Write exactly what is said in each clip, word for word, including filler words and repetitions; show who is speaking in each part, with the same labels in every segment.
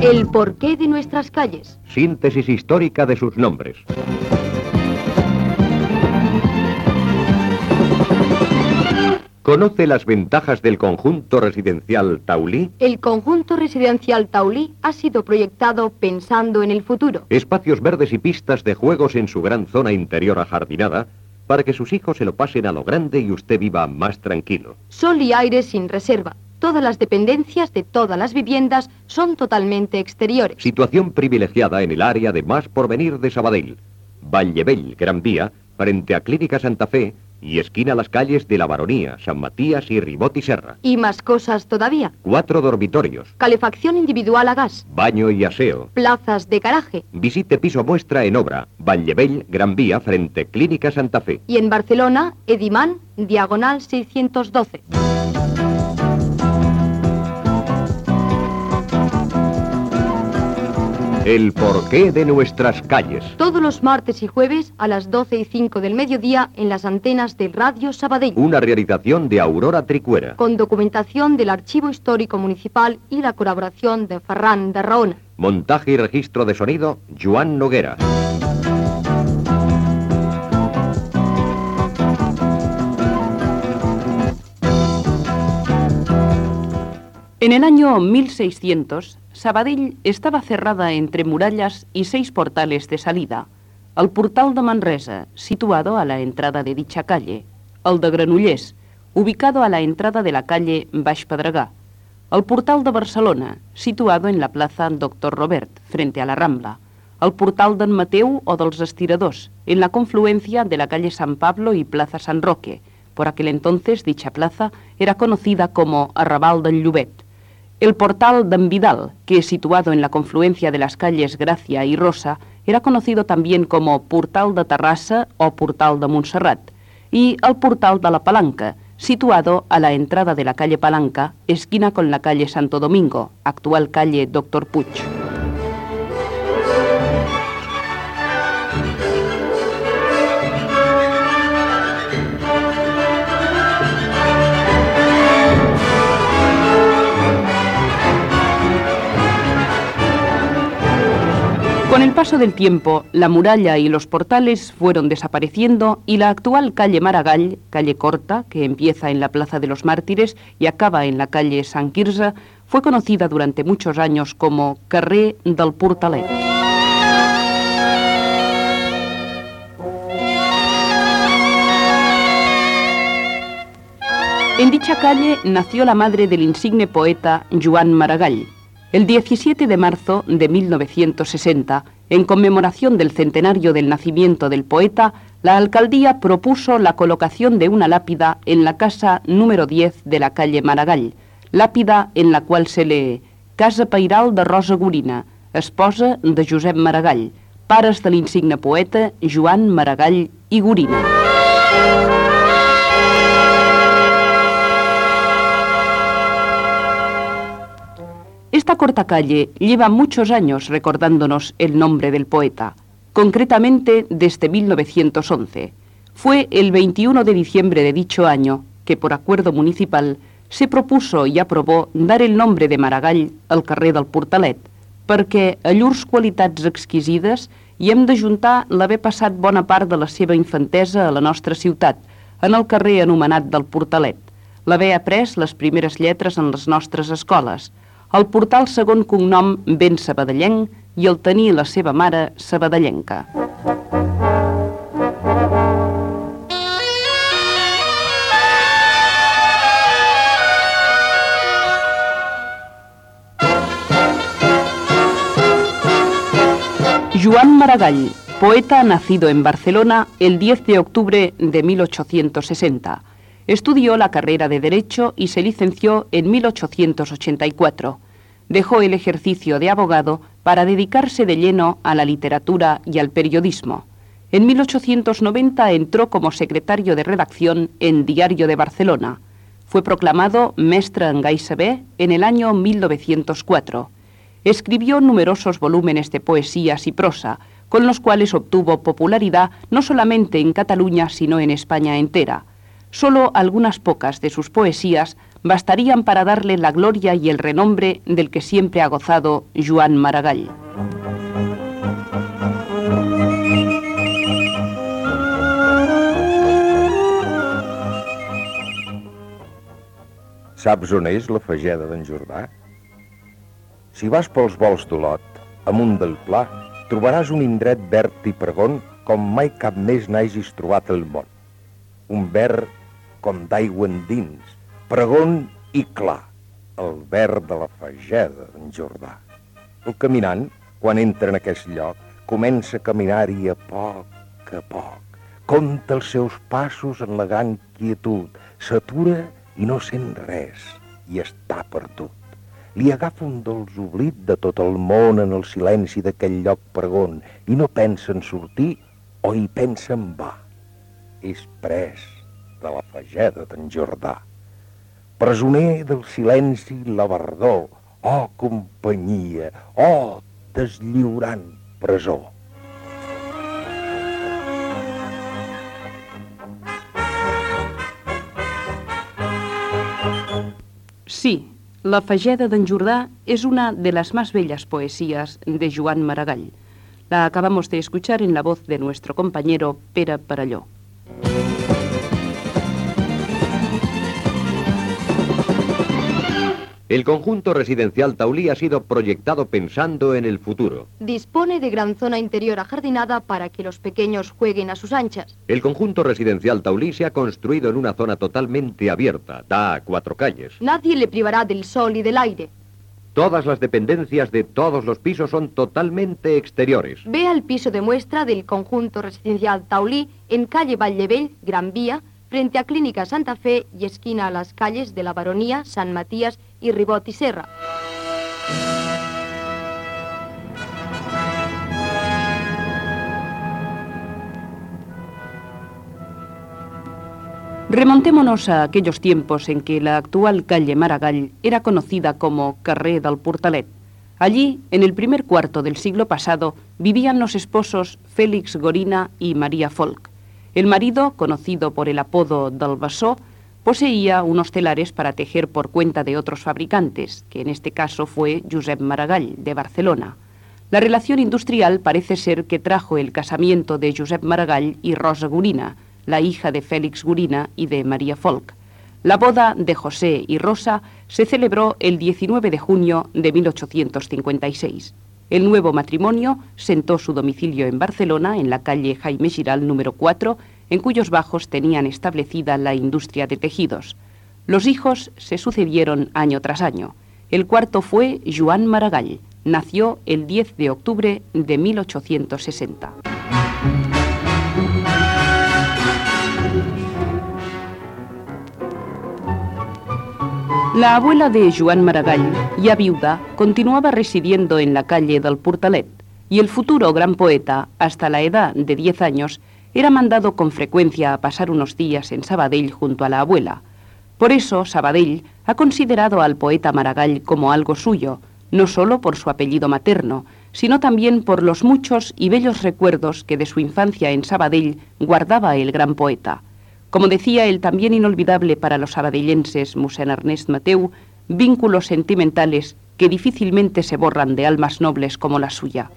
Speaker 1: El porqué de nuestras calles.
Speaker 2: Síntesis histórica de sus nombres. ¿Conoce las ventajas del conjunto residencial Taulí?
Speaker 1: El conjunto residencial Taulí ha sido proyectado pensando en el futuro.
Speaker 2: Espacios verdes y pistas de juegos en su gran zona interior ajardinada, para que sus hijos se lo pasen a lo grande y usted viva más tranquilo.
Speaker 1: Sol y aire sin reserva. Todas las dependencias de todas las viviendas son totalmente exteriores.
Speaker 2: Situación privilegiada en el área de más porvenir de Sabadell. Vallebell, Gran Vía, frente a Clínica Santa Fe, y esquina las calles de La Baronía, San Matías y Ribot y Serra.
Speaker 1: Y más cosas todavía.
Speaker 2: Cuatro dormitorios.
Speaker 1: Calefacción individual a gas.
Speaker 2: Baño y aseo.
Speaker 1: Plazas de garaje.
Speaker 2: Visite piso muestra en obra. Vallebell, Gran Vía, frente Clínica Santa Fe.
Speaker 1: Y en Barcelona, Edimán, diagonal seiscientos doce.
Speaker 2: El porqué de nuestras calles.
Speaker 1: Todos los martes y jueves a las doce y cinco del mediodía en las antenas del Radio Sabadell.
Speaker 2: Una realización de Aurora Tricuera.
Speaker 1: Con documentación del Archivo Histórico Municipal y la colaboración de Ferran de Raona.
Speaker 2: Montaje y registro de sonido, Joan Noguera.
Speaker 3: En el año mil seiscientos, Sabadell estaba cerrada entre murallas y seis portales de salida. El portal de Manresa, situado a la entrada de dicha calle. El de Granollers, ubicado a la entrada de la calle Baix Pedregà. El portal de Barcelona, situado en la plaza Doctor Robert, frente a la Rambla. El portal d'en Mateu o dels Estiradors, en la confluencia de la calle San Pablo y Plaza San Roque. Por aquel entonces, dicha plaza era conocida como Arrabal del Llobet. El portal d'en Vidal, que situado en la confluencia de las calles Gracia y Rosa, era conocido también como Portal de Terrassa o Portal de Montserrat, y el portal de la Palanca, situado a la entrada de la calle Palanca, esquina con la calle Santo Domingo, actual calle Doctor Puig. Con el paso del tiempo, la muralla y los portales fueron desapareciendo y la actual calle Maragall, calle corta, que empieza en la Plaza de los Mártires y acaba en la calle Sant Quirze, fue conocida durante muchos años como Carrer del Portalet. En dicha calle nació la madre del insigne poeta Joan Maragall. El diecisiete de marzo de mil novecientos sesenta, en conmemoración del centenario del nacimiento del poeta, la alcaldía propuso la colocación de una lápida en la casa número diez de la calle Maragall, lápida en la cual se lee Casa Pairal de Rosa Gorina, esposa de Josep Maragall, pares de l'insigne poeta Joan Maragall i Gorina. Esta corta calle lleva muchos años recordándonos el nombre del poeta, concretamente desde mil novecientos once. Fue el veintiuno de diciembre de dicho año que, por acuerdo municipal, se propuso i aprobó dar el nombre de Maragall al carrer del Portalet, perquè a llurs qualitats exquisides hi hem d'ajuntar l'haver passat bona part de la seva infantesa a la nostra ciutat, en el carrer anomenat del Portalet, l'haver après les primeres lletres en les nostres escoles, el portar el segon cognom ben sabadellenc i el tenir la seva mare sabadellenca. Joan Maragall, poeta nacido en Barcelona el diez de octubre de mil ochocientos sesenta. Estudió la carrera de Derecho y se licenció en mil ochocientos ochenta y cuatro. Dejó el ejercicio de abogado para dedicarse de lleno a la literatura y al periodismo. En mil ochocientos noventa entró como secretario de redacción en Diario de Barcelona. Fue proclamado mestre en gai saber en el año mil novecientos cuatro. Escribió numerosos volúmenes de poesías y prosa, con los cuales obtuvo popularidad no solamente en Cataluña, sino en España entera. Solo algunas pocas de sus poesías bastarían para darle la gloria y el renombre del que siempre ha gozado Joan Maragall.
Speaker 4: Saps on és la Fageda d'en Jordà? Si vas pels volts d'Olot, amunt del Pla, trobaràs un indret verd i pregon com mai cap més n'hagis trobat al món. Un verd com d'aigua endins, pregon i clar, el verd de la Fageda d'en Jordà. El caminant, quan entra en aquest lloc, comença a caminar-hi a poc a poc. Compta els seus passos en la gran quietud, s'atura i no sent res, i està perdut. Li agafa un dolç oblit de tot el món en el silenci d'aquell lloc pregon i no pensa en sortir o hi pensa en va. És pres de la Fageda d'en Jordà. Presoner del silenci i la verdor, oh companyia, oh deslliurant presó.
Speaker 3: Sí, la Fageda d'en Jordà es una de las más bellas poesías de Joan Maragall. La acabamos de escuchar en la voz de nuestro compañero Pere Perelló.
Speaker 2: El conjunto residencial Taulí ha sido proyectado pensando en el futuro.
Speaker 1: Dispone de gran zona interior ajardinada para que los pequeños jueguen a sus anchas.
Speaker 2: El conjunto residencial Taulí se ha construido en una zona totalmente abierta, da a cuatro calles.
Speaker 1: Nadie le privará del sol y del aire.
Speaker 2: Todas las dependencias de todos los pisos son totalmente exteriores.
Speaker 1: Ve al piso de muestra del conjunto residencial Taulí en calle Vallevell, Gran Vía, frente a Clínica Santa Fe y esquina a las calles de la Baronía, San Matías y Ribot y Serra.
Speaker 3: Remontémonos a aquellos tiempos en que la actual calle Maragall era conocida como Carrer del Portalet. Allí, en el primer cuarto del siglo pasado, vivían los esposos Félix Gorina y María Folk. El marido, conocido por el apodo del Bessó, poseía unos telares para tejer por cuenta de otros fabricantes, que en este caso fue Josep Maragall, de Barcelona. La relación industrial parece ser que trajo el casamiento de Josep Maragall y Rosa Gorina, la hija de Félix Gorina y de María Folk. La boda de José y Rosa se celebró el diecinueve de junio de mil ochocientos cincuenta y seis. El nuevo matrimonio sentó su domicilio en Barcelona, en la calle Jaime Giral número cuatro, en cuyos bajos tenían establecida la industria de tejidos. Los hijos se sucedieron año tras año. El cuarto fue Joan Maragall. Nació el diez de octubre de mil ochocientos sesenta. La abuela de Joan Maragall, ya viuda, continuaba residiendo en la calle del Portalet, y el futuro gran poeta, hasta la edad de diez años, era mandado con frecuencia a pasar unos días en Sabadell junto a la abuela. Por eso, Sabadell ha considerado al poeta Maragall como algo suyo, no solo por su apellido materno, sino también por los muchos y bellos recuerdos que de su infancia en Sabadell guardaba el gran poeta. Como decía el también inolvidable para los sabadellenses Mossèn Ernest Mateu, vínculos sentimentales que difícilmente se borran de almas nobles como la suya.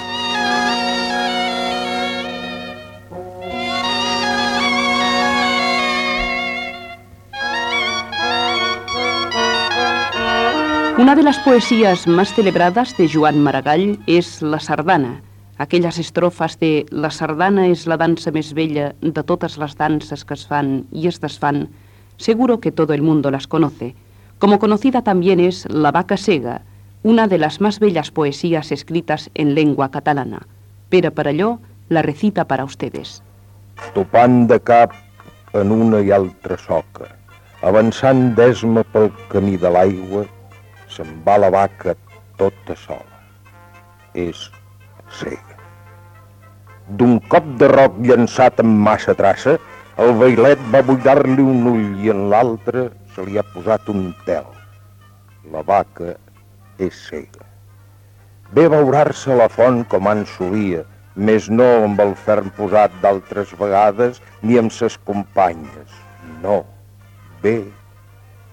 Speaker 3: Una de las poesías más celebradas de Joan Maragall es La Sardana. Aquelles estrofes de «La sardana és la dansa més bella de totes les danses que es fan y es desfan», seguro que todo el mundo las conoce. Como conocida también es La vaca cega, una de las más bellas poesías escritas en lengua catalana. Pere Perelló la recita para ustedes.
Speaker 4: Topant de cap en una i altra soca, avançant d'esma pel camí de l'aigua, se'n va la vaca tota sola. És cega. D'un cop de roc llançat amb massa traça, el vailet va buidar-li un ull i en l'altre se li ha posat un tel. La vaca és cega. Ve a beurar-se a la font com en solia, més no amb el ferm posat d'altres vegades ni amb ses companyes. No, ve tot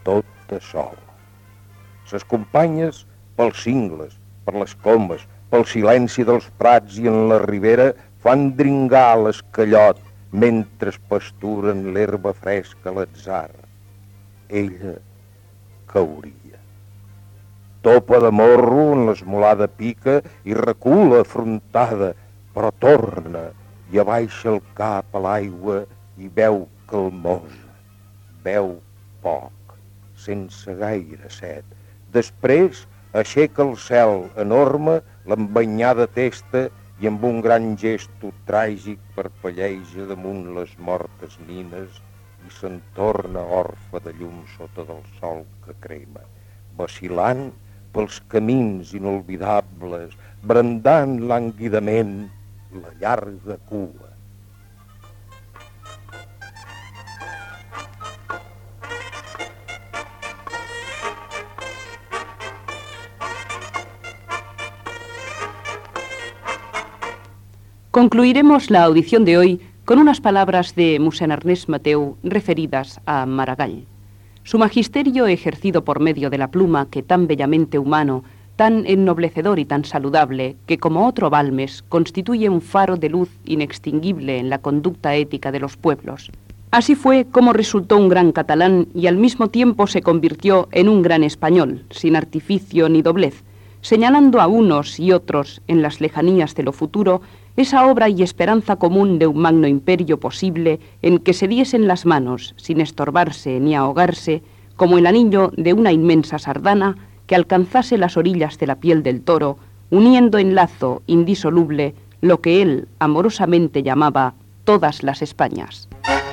Speaker 4: de sol. Ses companyes pels cingles, per les comes, pel silenci dels prats i en la ribera fan dringar l'escallot mentre es pasturen l'herba fresca a l'atzar. Ella cauria. Topa de morro en l'esmolada pica i recula afrontada, però torna i abaixa el cap a l'aigua i veu calmosa, veu poc, sense gaire set. Després aixeca el cel enorme, l'embanyada testa i amb un gran gesto tràgic parpelleja damunt les mortes nines i se'n torna orfa de llum sota del sol que crema, vacil·lant pels camins inolvidables, brandant lànguidament la llarga cua.
Speaker 3: Concluiremos la audición de hoy con unas palabras de Mossèn Ernest Mateu referidas a Maragall. Su magisterio ejercido por medio de la pluma, que tan bellamente humano, tan ennoblecedor y tan saludable, que como otro Balmes constituye un faro de luz inextinguible en la conducta ética de los pueblos. Así fue como resultó un gran catalán y al mismo tiempo se convirtió en un gran español, sin artificio ni doblez, señalando a unos y otros en las lejanías de lo futuro esa obra y esperanza común de un magno imperio posible en que se diesen las manos, sin estorbarse ni ahogarse, como el anillo de una inmensa sardana que alcanzase las orillas de la piel del toro, uniendo en lazo indisoluble lo que él amorosamente llamaba todas las Españas.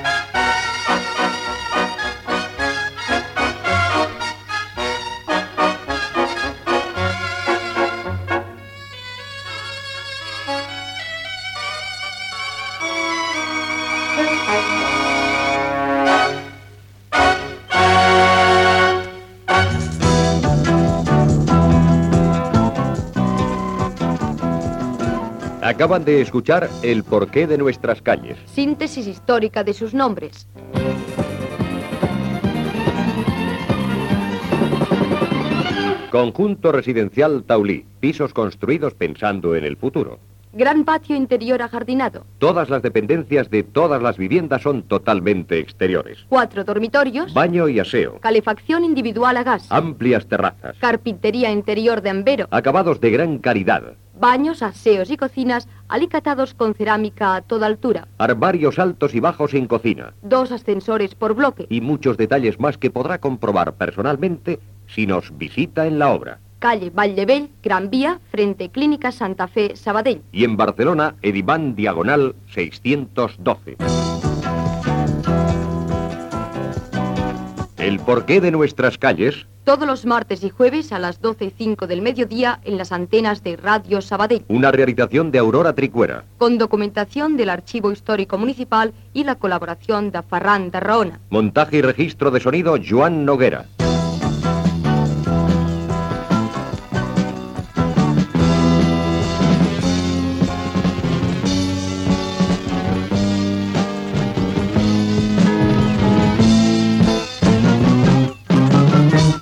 Speaker 2: Acaban de escuchar El porqué de nuestras calles.
Speaker 1: Síntesis histórica de sus nombres.
Speaker 2: Conjunto residencial Taulí. Pisos construidos pensando en el futuro.
Speaker 1: Gran patio interior ajardinado.
Speaker 2: Todas las dependencias de todas las viviendas son totalmente exteriores.
Speaker 1: Cuatro dormitorios.
Speaker 2: Baño y aseo.
Speaker 1: Calefacción individual a gas.
Speaker 2: Amplias terrazas.
Speaker 1: Carpintería interior de ambero.
Speaker 2: Acabados de gran calidad.
Speaker 1: Baños, aseos y cocinas alicatados con cerámica a toda altura.
Speaker 2: Armarios altos y bajos en cocina.
Speaker 1: Dos ascensores por bloque.
Speaker 2: Y muchos detalles más que podrá comprobar personalmente si nos visita en la obra.
Speaker 1: Calle Valldebell, Gran Vía, frente Clínica Santa Fe, Sabadell.
Speaker 2: Y en Barcelona, Edimán Diagonal seiscientos doce. El porqué de nuestras calles.
Speaker 1: Todos los martes y jueves a las doce y cinco del mediodía en las antenas de Radio Sabadell.
Speaker 2: Una realización de Aurora Tricuera.
Speaker 1: Con documentación del Archivo Histórico Municipal y la colaboración de Ferran Tarragona.
Speaker 2: Montaje y registro de sonido Joan Noguera.